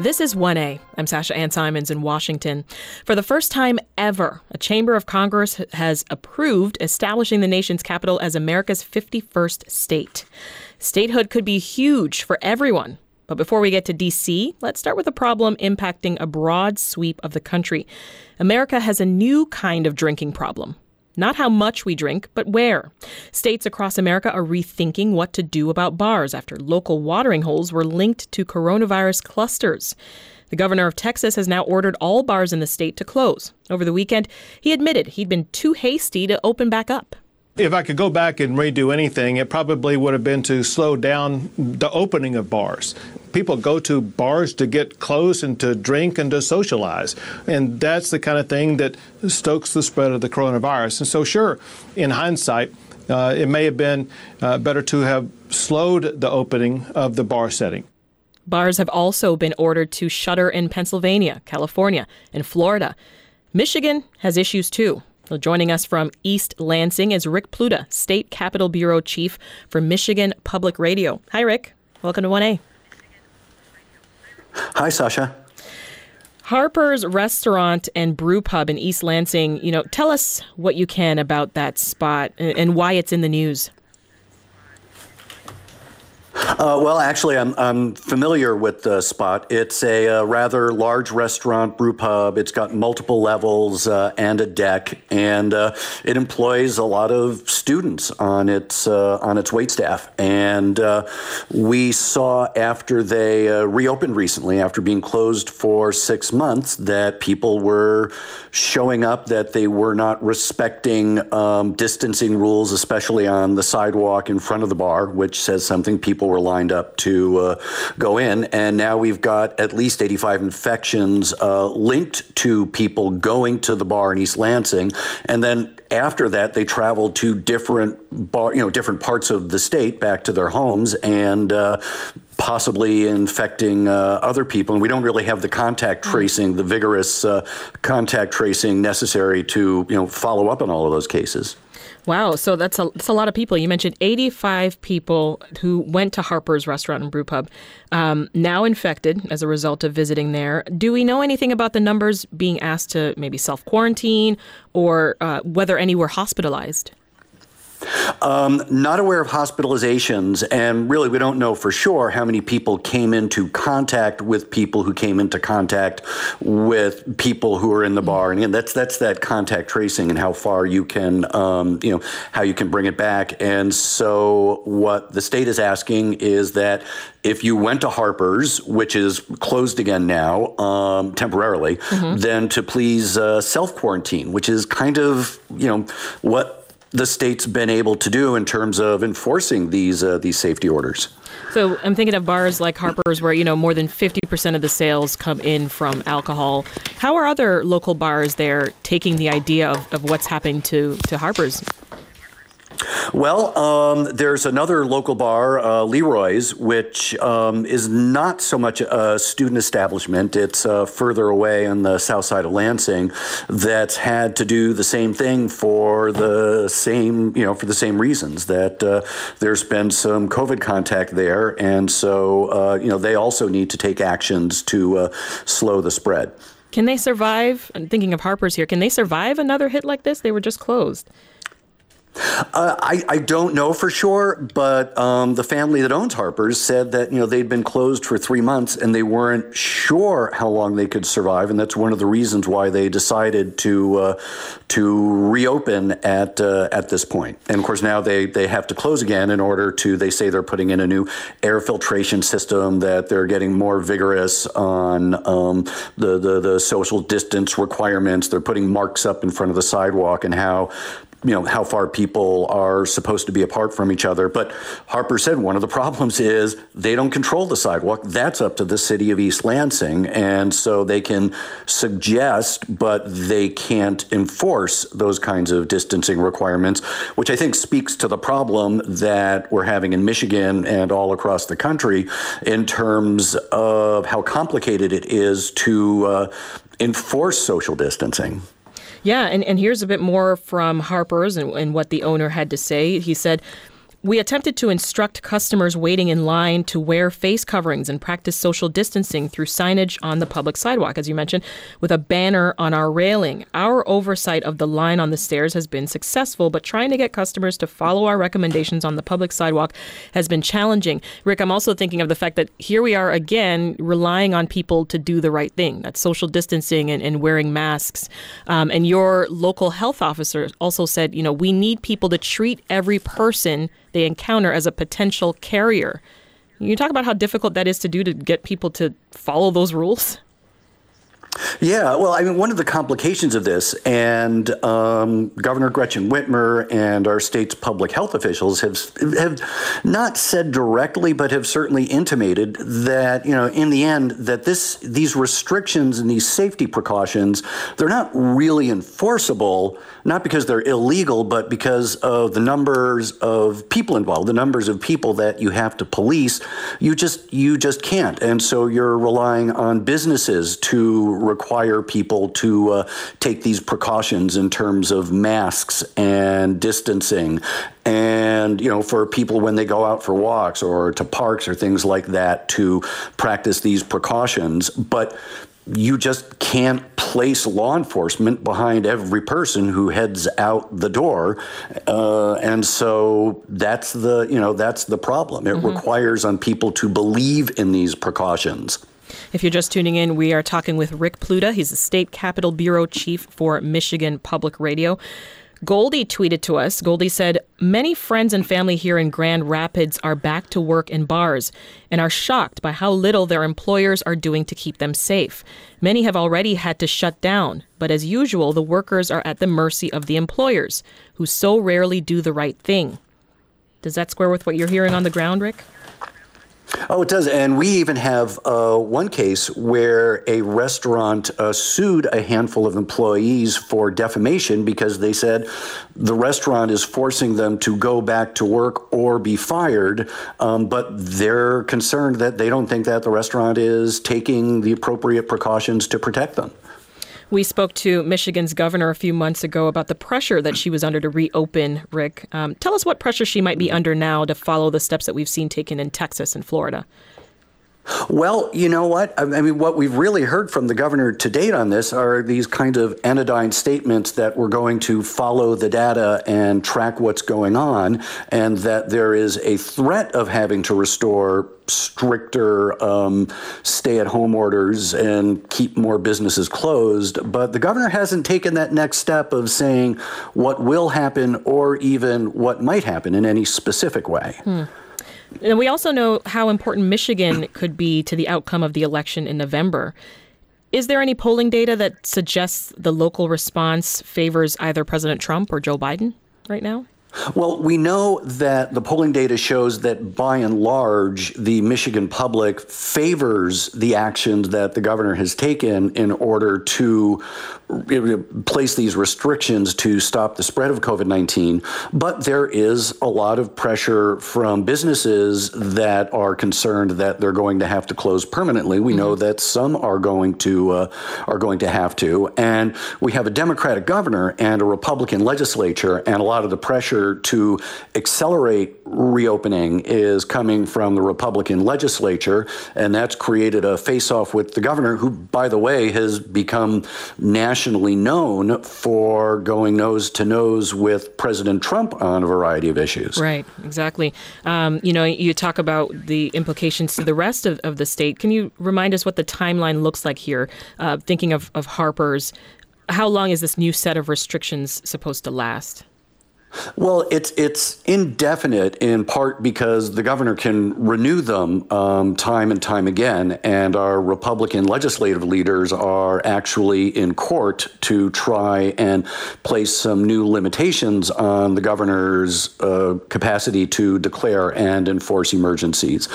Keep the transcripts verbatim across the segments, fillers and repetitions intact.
This is one A. I'm Sasha Ann Simons in Washington. For the first time ever, a chamber of Congress has approved establishing the nation's capital as America's fifty-first state. Statehood could be huge for everyone. But before we get to D C, let's start with a problem impacting a broad sweep of the country. America has a new kind of drinking problem. Not how much we drink, but where. States across America are rethinking what to do about bars after local watering holes were linked to coronavirus clusters. The governor of Texas has now ordered all bars in the state to close. Over the weekend, he admitted he'd been too hasty to open back up. If I could go back and redo anything, it probably would have been to slow down the opening of bars. People go to bars to get close and to drink and to socialize. And that's the kind of thing that stokes the spread of the coronavirus. And so, sure, in hindsight, uh, it may have been uh, better to have slowed the opening of the bar setting. Bars have also been ordered to shutter in Pennsylvania, California, and Florida. Michigan has issues, too. Well, joining us from East Lansing is Rick Pluta, State Capitol Bureau Chief for Michigan Public Radio. Hi, Rick. Welcome to one A. Hi, Sasha. Harper's Restaurant and Brew Pub in East Lansing, you know, tell us what you can about that spot and why it's in the news. Uh, well, actually, I'm, I'm familiar with the spot. It's a uh, rather large restaurant, brew pub. It's got multiple levels uh, and a deck, and uh, it employs a lot of students on its uh, on its waitstaff. And uh, we saw after they uh, reopened recently, after being closed for six months, that people were showing up, that they were not respecting um, distancing rules, especially on the sidewalk in front of the bar, which says something. People were lined up to uh, go in, and now we've got at least eighty-five infections uh, linked to people going to the bar in East Lansing, and then after that they traveled to different bar, you know, different parts of the state back to their homes and uh, possibly infecting uh, other people. And we don't really have the contact tracing, the vigorous uh, contact tracing necessary to, you know, follow up on all of those cases. Wow, so that's a, that's a lot of people. You mentioned eighty-five people who went to Harper's Restaurant and Brew Pub, um, now infected as a result of visiting there. Do we know anything about the numbers being asked to maybe self-quarantine or uh, whether any were hospitalized? Um, not aware of hospitalizations, and really we don't know for sure how many people came into contact with people who came into contact with people who are in the bar. And again, that's that's that contact tracing and how far you can, um, you know, how you can bring it back. And so what the state is asking is that if you went to Harper's, which is closed again now um, temporarily, mm-hmm. then to please uh, self-quarantine, which is kind of, you know, what the state's been able to do in terms of enforcing these uh, these safety orders. So I'm thinking of bars like Harper's where, you know, more than fifty percent of the sales come in from alcohol. How are other local bars there taking the idea of, of what's happening to, to Harper's? Well, um, there's another local bar, uh, Leroy's, which um, is not so much a student establishment. It's uh, further away on the south side of Lansing, that's had to do the same thing for the same, you know, for the same reasons, that uh, there's been some COVID contact there. And so, uh, you know, they also need to take actions to uh, slow the spread. Can they survive? I'm thinking of Harper's here. Can they survive another hit like this? They were just closed. Uh, I, I don't know for sure, but um, the family that owns Harper's said that, you know, they'd been closed for three months and they weren't sure how long they could survive. And that's one of the reasons why they decided to uh, to reopen at uh, at this point. And of course, now they, they have to close again in order to, they say they're putting in a new air filtration system, that they're getting more vigorous on um, the, the, the social distance requirements. They're putting marks up in front of the sidewalk and how you know, how far people are supposed to be apart from each other. But Harper said one of the problems is they don't control the sidewalk. That's up to the city of East Lansing. And so they can suggest, but they can't enforce those kinds of distancing requirements, which I think speaks to the problem that we're having in Michigan and all across the country in terms of how complicated it is to uh, enforce social distancing. Yeah, and, and here's a bit more from Harper's and, and what the owner had to say. He said, We attempted to instruct customers waiting in line to wear face coverings and practice social distancing through signage on the public sidewalk, as you mentioned, with a banner on our railing. Our oversight of the line on the stairs has been successful, but trying to get customers to follow our recommendations on the public sidewalk has been challenging. Rick, I'm also thinking of the fact that here we are again relying on people to do the right thing. That's social distancing and, and wearing masks. Um, and your local health officer also said, you know, we need people to treat every person they encounter as a potential carrier. Can you talk about how difficult that is to do to get people to follow those rules? Yeah, well, I mean, one of the complications of this, and um, Governor Gretchen Whitmer and our state's public health officials have have not said directly, but have certainly intimated that, you know, in the end, that this these restrictions and these safety precautions, they're not really enforceable, not because they're illegal, but because of the numbers of people involved, the numbers of people that you have to police. You just you just can't, and so you're relying on businesses to require people to uh, take these precautions in terms of masks and distancing, and, you know, for people when they go out for walks or to parks or things like that to practice these precautions. But you just can't place law enforcement behind every person who heads out the door. Uh, and so that's the, you know, that's the problem. It mm-hmm. requires on people to believe in these precautions. If you're just tuning in, we are talking with Rick Pluta. He's the State Capitol Bureau Chief for Michigan Public Radio. Goldie tweeted to us. Goldie said, many friends and family here in Grand Rapids are back to work in bars and are shocked by how little their employers are doing to keep them safe. Many have already had to shut down, but as usual, the workers are at the mercy of the employers, who so rarely do the right thing. Does that square with what you're hearing on the ground, Rick? Oh, it does. And we even have uh, one case where a restaurant uh, sued a handful of employees for defamation because they said the restaurant is forcing them to go back to work or be fired. Um, but they're concerned that they don't think that the restaurant is taking the appropriate precautions to protect them. We spoke to Michigan's governor a few months ago about the pressure that she was under to reopen, Rick. Um, tell us what pressure she might be under now to follow the steps that we've seen taken in Texas and Florida. Well, you know what? I mean, what we've really heard from the governor to date on this are these kind of anodyne statements that we're going to follow the data and track what's going on, and that there is a threat of having to restore stricter um, stay-at-home orders and keep more businesses closed. But the governor hasn't taken that next step of saying what will happen or even what might happen in any specific way. Hmm. And we also know how important Michigan could be to the outcome of the election in November. Is there any polling data that suggests the local response favors either President Trump or Joe Biden right now? Well, we know that the polling data shows that by and large, the Michigan public favors the actions that the governor has taken in order to place these restrictions to stop the spread of COVID nineteen. But there is a lot of pressure from businesses that are concerned that they're going to have to close permanently. We mm-hmm. know that some are going to uh, are going to have to. And we have a Democratic governor and a Republican legislature, and a lot of the pressure to accelerate reopening is coming from the Republican legislature, and that's created a face-off with the governor, who, by the way, has become nationally known for going nose-to-nose with President Trump on a variety of issues. Right, exactly. Um, you know, you talk about the implications to the rest of, of the state. Can you remind us what the timeline looks like here? Uh, thinking of, of Harper's, how long is this new set of restrictions supposed to last? Well, it's it's indefinite in part because the governor can renew them um, time and time again, and our Republican legislative leaders are actually in court to try and place some new limitations on the governor's uh, capacity to declare and enforce emergencies.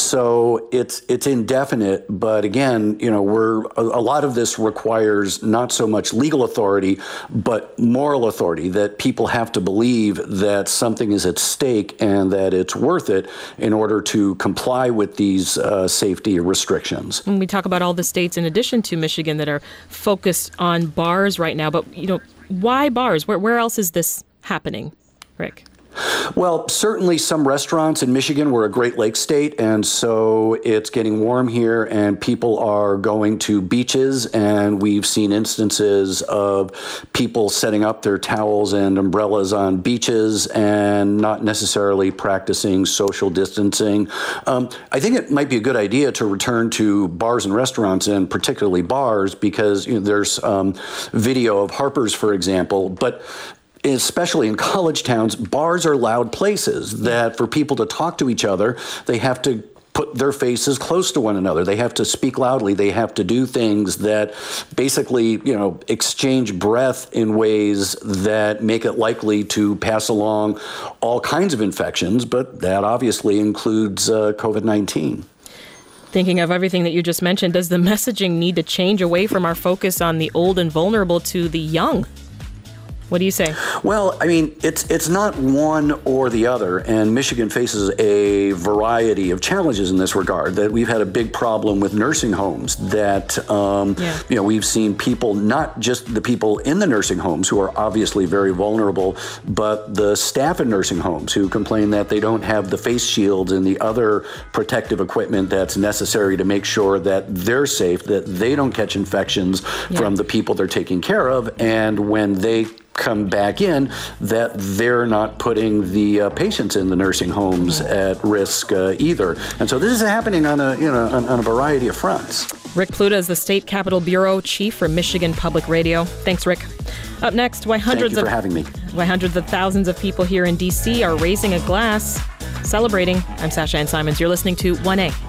So it's it's indefinite, but again, you know, we're a, a lot of this requires not so much legal authority, but moral authority, that people have to believe believe that something is at stake and that it's worth it in order to comply with these uh, safety restrictions. When we talk about all the states in addition to Michigan that are focused on bars right now, but you know, why bars? Where where else is this happening, Rick? Well, certainly some restaurants in Michigan, we're a Great Lakes state, and so it's getting warm here, and people are going to beaches, and we've seen instances of people setting up their towels and umbrellas on beaches and not necessarily practicing social distancing. Um, I think it might be a good idea to return to bars and restaurants, and particularly bars, because you know, there's um, video of Harper's, for example, but especially in college towns, bars are loud places that for people to talk to each other, they have to put their faces close to one another. They have to speak loudly. They have to do things that basically, you know, exchange breath in ways that make it likely to pass along all kinds of infections, but that obviously includes uh, COVID nineteen. Thinking of everything that you just mentioned, does the messaging need to change away from our focus on the old and vulnerable to the young? What do you say? Well, I mean, it's it's not one or the other, and Michigan faces a variety of challenges in this regard. That we've had a big problem with nursing homes. That um, yeah. you know, we've seen people, not just the people in the nursing homes who are obviously very vulnerable, but the staff in nursing homes who complain that they don't have the face shields and the other protective equipment that's necessary to make sure that they're safe, that they don't catch infections yeah. from the people they're taking care of, and when they come back in, that they're not putting the uh, patients in the nursing homes at risk uh, either. And so this is happening on a you know on, on a variety of fronts. Rick Pluta is the State Capitol Bureau Chief for Michigan Public Radio. Thanks, Rick. Up next, why hundreds Thank you for of having me. Why hundreds of thousands of people here in D C are raising a glass, celebrating. I'm Sasha Ann Simons. You're listening to one A.